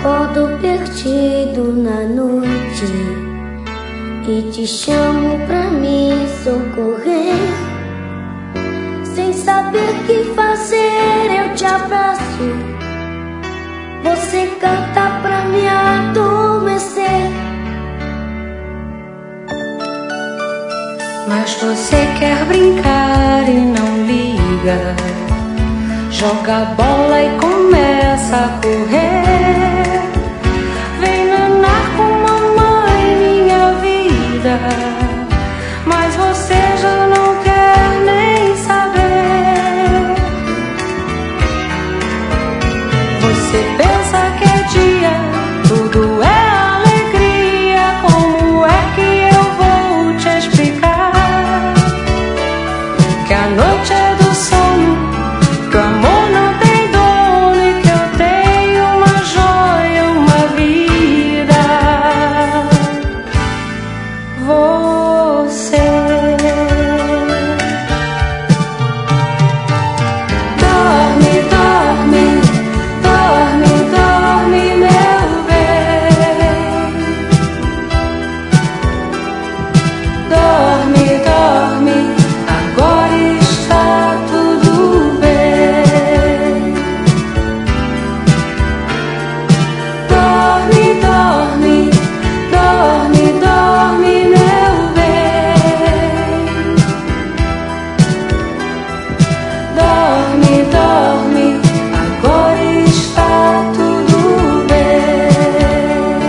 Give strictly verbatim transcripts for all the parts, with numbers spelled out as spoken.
Acordo perdido na noite e te chamo pra me socorrer. Sem saber o que fazer, eu te abraço. Você canta pra me adormecer. Mas você quer brincar e não liga. Joga a bola e começa a correr. Vem nanar com mamãe, minha vida. Mas você já não quer nem saber. Você pensa que é dia, tudo é alegria. Como é que eu vou te explicar? Que a noite é do sono, que o amor não tem dono e que eu tenho uma joia, uma vida. Você dorme, dorme, dorme, dorme, meu bem. Dorme, dorme, agora está tudo bem. Dorme, dorme, dorme, dorme, meu bem. Dorme, dorme, agora está tudo bem.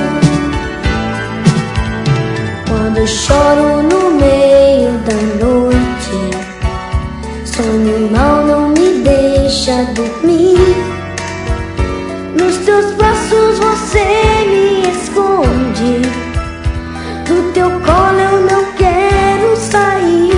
Quando eu choro no meio da noite, sonho mal não me deixa dormir. Nos teus braços você me esconde, do teu colo eu não quero sair.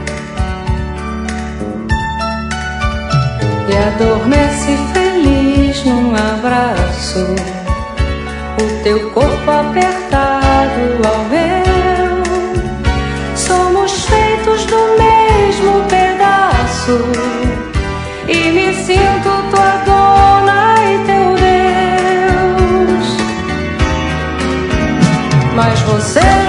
E adormece feliz num abraço, o teu corpo apertado ao meu. Somos feitos do mesmo pedaço e me sinto tua dona e teu Deus. Mas você